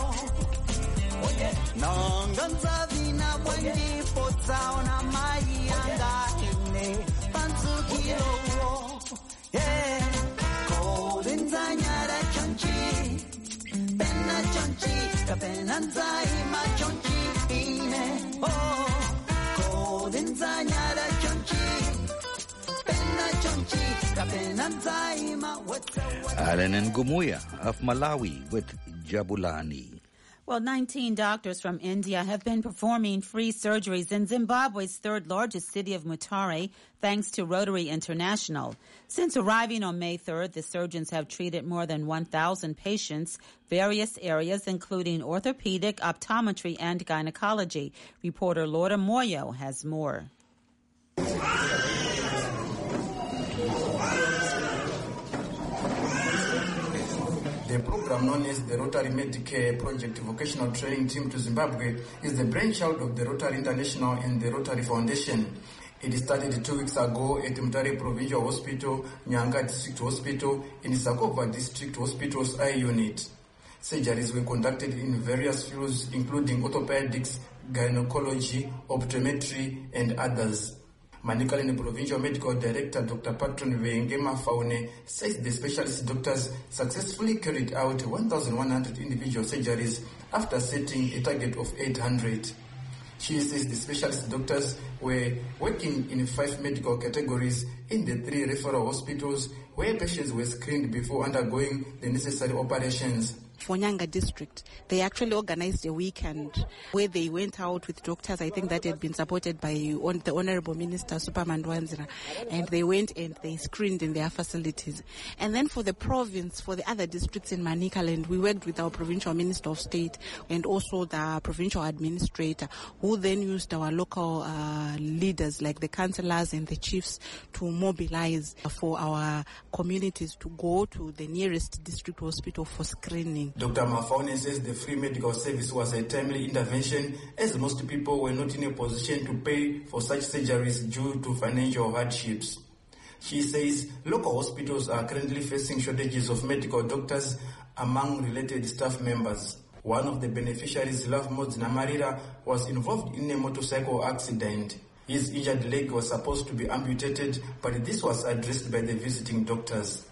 nonganza vina bwanji potsaona mai anga inne pansukilo yeah kolinza nyara chonchi pena chonchi kapena nzaima chonchi ine oh kolinza nyara chonchi pena chonchi kapena nzaima whatsa Alan Ngumuya of Malawi with Jabulani. Well, nineteen doctors from India have been performing free surgeries in Zimbabwe's third largest city of Mutare, thanks to Rotary International. Since arriving on May third, the surgeons have treated more than one thousand patients, various areas including orthopedic, optometry, and gynecology. Reporter Laura Moyo has more. The program known as the Rotary Medicare Project Vocational Training Team to Zimbabwe is the brainchild of the Rotary International and the Rotary Foundation. It started two weeks ago at Mutare Provincial Hospital, Nyanga District Hospital, and Sakova District Hospital's eye unit. Surgeries were conducted in various fields including orthopedics, gynecology, optometry, and others. Manikaleni Provincial Medical Director Doctor Patron Veengema Faune says the specialist doctors successfully carried out one thousand one hundred individual surgeries after setting a target of eight hundred. She says the specialist doctors were working in five medical categories in the three referral hospitals where patients were screened before undergoing the necessary operations. For Nyanga district, they actually organized a weekend where they went out with doctors, I think that had been supported by on the Honorable Minister Superman Dwanzira, and they went and they screened in their facilities. And then for the province, for the other districts in Manicaland, we worked with our provincial Minister of State and also the provincial administrator, who then used our local uh, leaders like the councillors and the chiefs to mobilize for our communities to go to the nearest district hospital for screening. Doctor Mafaune says the free medical service was a timely intervention as most people were not in a position to pay for such surgeries due to financial hardships. She says local hospitals are currently facing shortages of medical doctors among related staff members. One of the beneficiaries, Love Modzina Marira, was involved in a motorcycle accident. His injured leg was supposed to be amputated, but this was addressed by the visiting doctors.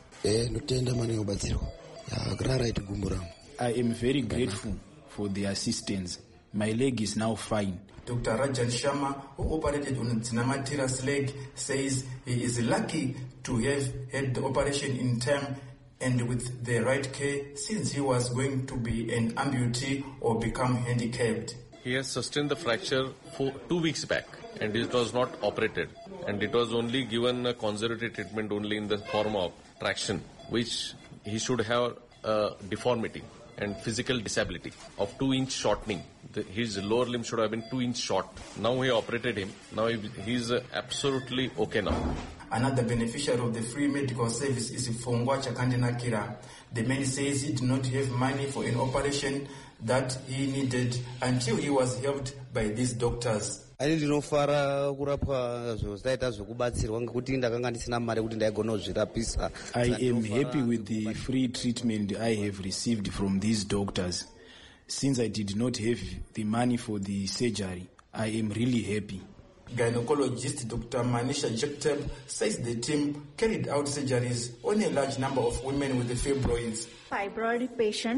I am very grateful for the assistance. My leg is now fine. Doctor Rajan Sharma, who operated on Dzinamatira's leg, says he is lucky to have had the operation in time and with the right care, since he was going to be an amputee or become handicapped. He has sustained the fracture for two weeks back and it was not operated, and it was only given a conservative treatment only in the form of traction, which he should have a deformity and physical disability of two inch shortening. The, his lower limb should have been two inch short. Now he operated him. Now he is uh, absolutely okay now. Another beneficiary of the free medical service is Fongwa Chakandinakira. The man says he did not have money for an operation that he needed until he was helped by these doctors. I ndinofara kurapwa zvostaita zvokubatsirwa ngekuti ndakanga ndisina mari kuti ndaigona kuzvirapisa. I am happy with the free treatment I have received from these doctors. Since I did not have the money for the surgery, I am really happy. Gynecologist Doctor Manisha Jektab says the team carried out surgeries on a large number of women with the fibroids. Fibroid patient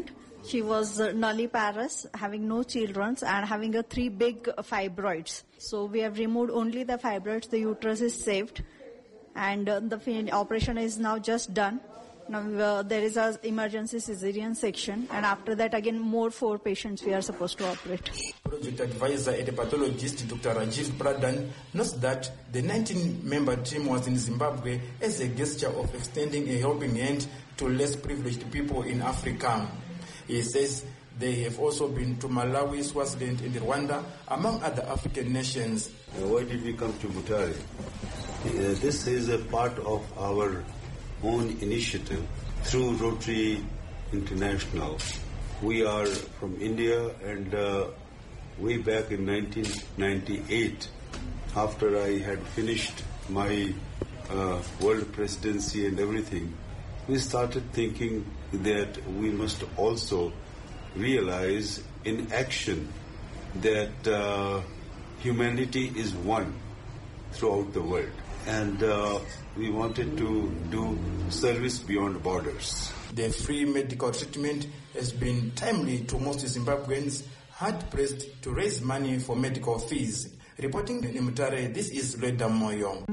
She was uh, nulliparous, having no children and having a three big fibroids. So we have removed only the fibroids. The uterus is saved, and uh, the operation is now just done. Now uh, there is a emergency cesarean section, and after that again more four patients we are supposed to operate. Project advisor and hepatologist Doctor Rajiv Pradhan notes that the nineteen-member team was in Zimbabwe as a gesture of extending a helping hand to less privileged people in Africa. He says they have also been to Malawi, Swaziland, and Rwanda, among other African nations. Uh, why did we come to Mutare? Uh, this is a part of our own initiative through Rotary International. We are from India, and uh, way back in nineteen ninety-eight, after I had finished my uh, world presidency and everything, we started thinking that we must also realize in action that uh, humanity is one throughout the world. And uh, we wanted to do service beyond borders. The free medical treatment has been timely to most Zimbabweans hard-pressed to raise money for medical fees. Reporting in Mutare, this is Reda Moyo.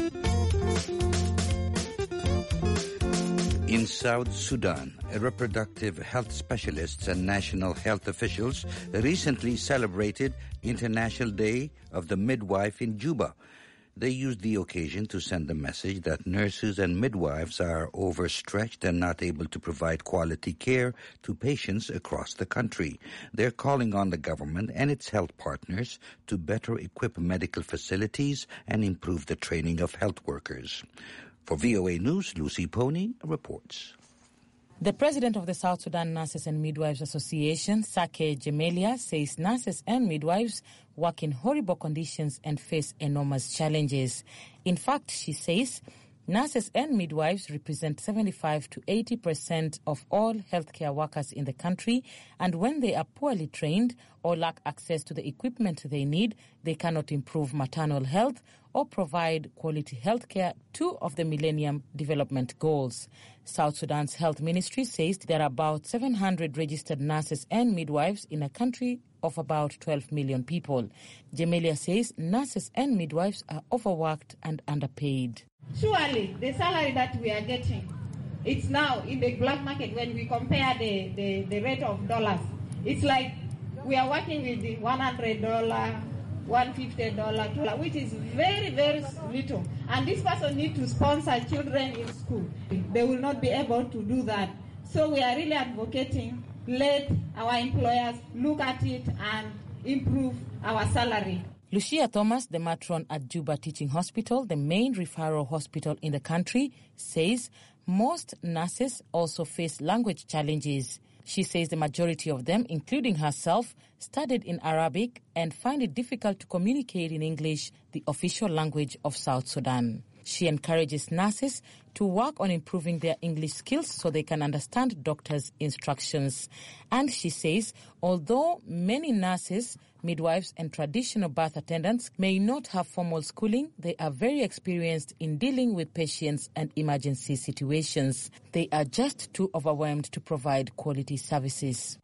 In South Sudan, reproductive health specialists and national health officials recently celebrated International Day of the Midwife in Juba. They used the occasion to send a message that nurses and midwives are overstretched and not able to provide quality care to patients across the country. They're calling on the government and its health partners to better equip medical facilities and improve the training of health workers. For V O A News, Lucy Pony reports. The president of the South Sudan Nurses and Midwives Association, Sake Jemelia, says nurses and midwives work in horrible conditions and face enormous challenges. In fact, she says, nurses and midwives represent seventy-five to eighty percent of all healthcare workers in the country, and when they are poorly trained or lack access to the equipment they need, they cannot improve maternal health or provide quality healthcare, two of the Millennium Development Goals. South Sudan's health ministry says there are about seven hundred registered nurses and midwives in a country of about twelve million people. Jemelia says nurses and midwives are overworked and underpaid. Surely the salary that we are getting, it's now in the black market when we compare the, the, the rate of dollars. It's like we are working with the one hundred dollars, one hundred fifty dollars, which is very, very little. And this person needs to sponsor children in school. They will not be able to do that. So we are really advocating, let our employers look at it and improve our salary. Lucia Thomas, the matron at Juba Teaching Hospital, the main referral hospital in the country, says most nurses also face language challenges. She says the majority of them, including herself, studied in Arabic and find it difficult to communicate in English, the official language of South Sudan. She encourages nurses to work on improving their English skills so they can understand doctors' instructions. And she says, although many nurses, midwives and traditional birth attendants may not have formal schooling, they are very experienced in dealing with patients and emergency situations. They are just too overwhelmed to provide quality services.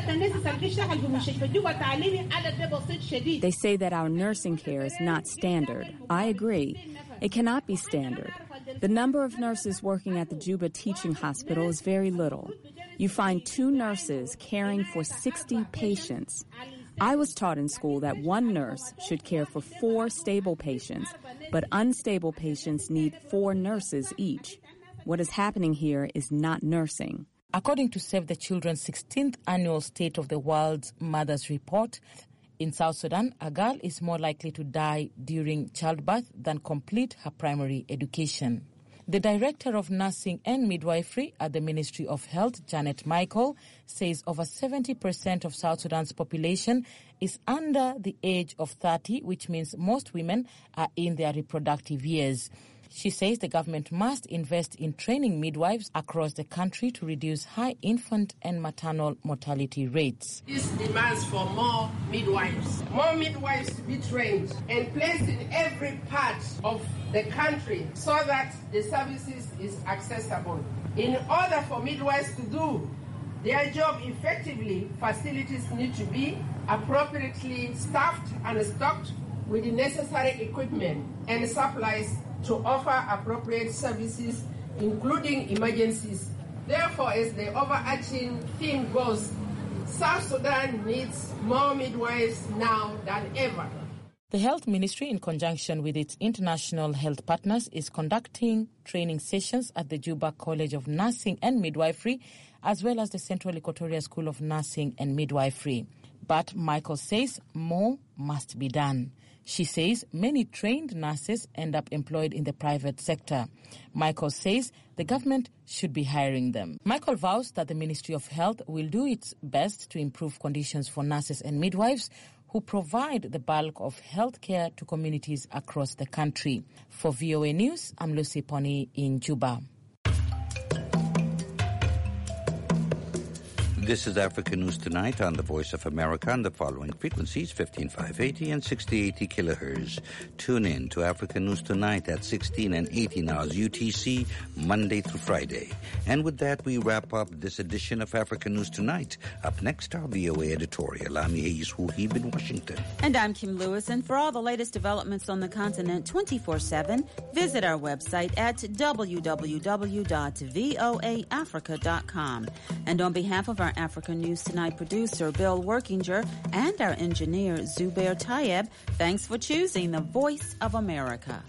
They say that our nursing care is not standard. I agree. It cannot be standard. The number of nurses working at the Juba Teaching Hospital is very little. You find two nurses caring for sixty patients. I was taught in school that one nurse should care for four stable patients, but unstable patients need four nurses each. What is happening here is not nursing. According to Save the Children's sixteenth Annual State of the World's Mothers Report, in South Sudan, a girl is more likely to die during childbirth than complete her primary education. The Director of Nursing and Midwifery at the Ministry of Health, Janet Michael, says over seventy percent of South Sudan's population is under the age of thirty, which means most women are in their reproductive years. She says the government must invest in training midwives across the country to reduce high infant and maternal mortality rates. This demands for more midwives, more midwives to be trained and placed in every part of the country so that the services is accessible. In order for midwives to do their job effectively, facilities need to be appropriately staffed and stocked with the necessary equipment and supplies to offer appropriate services, including emergencies. Therefore, as the overarching theme goes, South Sudan needs more midwives now than ever. The Health Ministry, in conjunction with its international health partners, is conducting training sessions at the Juba College of Nursing and Midwifery, as well as the Central Equatoria School of Nursing and Midwifery. But Michael says more must be done. She says many trained nurses end up employed in the private sector. Michael says the government should be hiring them. Michael vows that the Ministry of Health will do its best to improve conditions for nurses and midwives who provide the bulk of health care to communities across the country. For V O A News, I'm Lucy Pony in Juba. This is Africa News Tonight on the Voice of America on the following frequencies, fifteen five eighty and sixty eighty kilohertz. Tune in to Africa News Tonight at sixteen and eighteen hours U T C, Monday through Friday. And with that, we wrap up this edition of Africa News Tonight. Up next, our V O A editorial. I'm Hayes Wuhib in Washington. And I'm Kim Lewis. And for all the latest developments on the continent twenty-four seven, visit our website at w w w dot voa africa dot com. And on behalf of our Africa News Tonight producer Bill Workinger and our engineer Zubair Tayeb, thanks for choosing the Voice of America.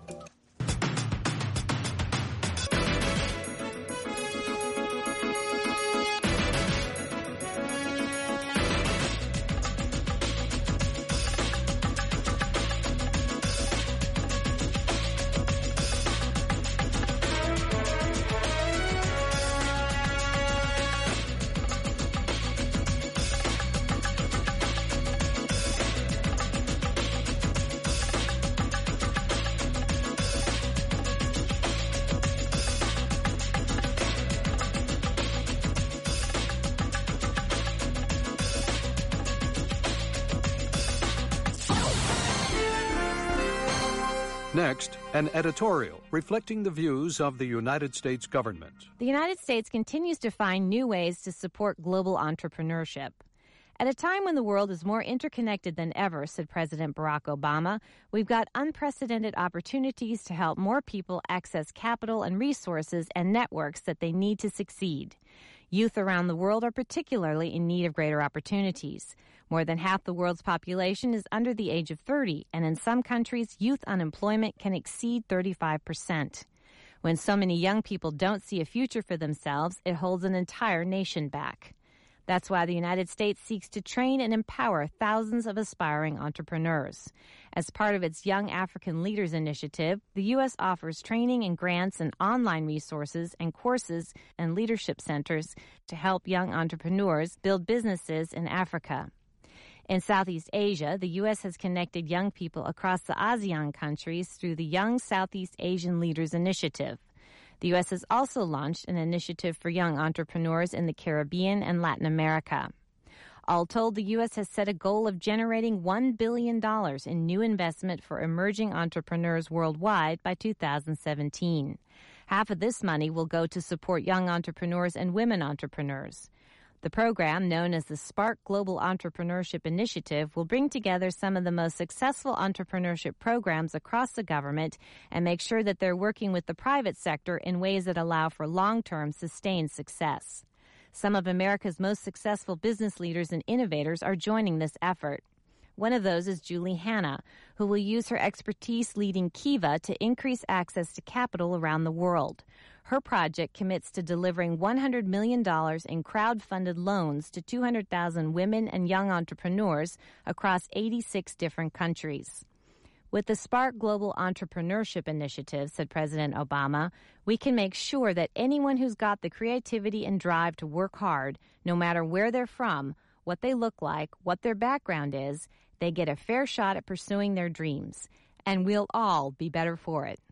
Next, an editorial reflecting the views of the United States government. The United States continues to find new ways to support global entrepreneurship. At a time when the world is more interconnected than ever, said President Barack Obama, we've got unprecedented opportunities to help more people access capital and resources and networks that they need to succeed. Youth around the world are particularly in need of greater opportunities. More than half the world's population is under the age of thirty, and in some countries, youth unemployment can exceed thirty-five percent. When so many young people don't see a future for themselves, it holds an entire nation back. That's why the United States seeks to train and empower thousands of aspiring entrepreneurs. As part of its Young African Leaders Initiative, the U S offers training and grants and online resources and courses and leadership centers to help young entrepreneurs build businesses in Africa. In Southeast Asia, the U S has connected young people across the ASEAN countries through the Young Southeast Asian Leaders Initiative. The U S has also launched an initiative for young entrepreneurs in the Caribbean and Latin America. All told, the U S has set a goal of generating one billion dollars in new investment for emerging entrepreneurs worldwide by two thousand seventeen. Half of this money will go to support young entrepreneurs and women entrepreneurs. The program, known as the Spark Global Entrepreneurship Initiative, will bring together some of the most successful entrepreneurship programs across the government and make sure that they're working with the private sector in ways that allow for long-term, sustained success. Some of America's most successful business leaders and innovators are joining this effort. One of those is Julie Hanna, who will use her expertise leading Kiva to increase access to capital around the world. Her project commits to delivering one hundred million dollars in crowd-funded loans to two hundred thousand women and young entrepreneurs across eighty-six different countries. With the Spark Global Entrepreneurship Initiative, said President Obama, we can make sure that anyone who's got the creativity and drive to work hard, no matter where they're from, what they look like, what their background is, they get a fair shot at pursuing their dreams. And we'll all be better for it.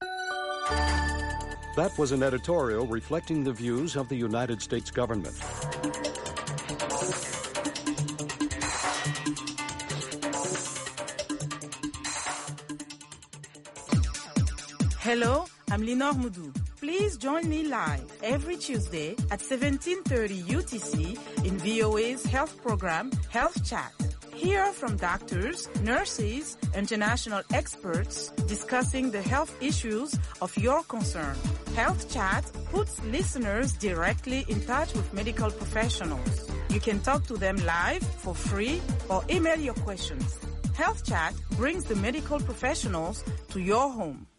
That was an editorial reflecting the views of the United States government. Hello, I'm Lenore Moudou. Please join me live every Tuesday at seventeen thirty U T C in V O A's health program, Health Chat. Hear from doctors, nurses, international experts discussing the health issues of your concern. Health Chat puts listeners directly in touch with medical professionals. You can talk to them live for free or email your questions. Health Chat brings the medical professionals to your home.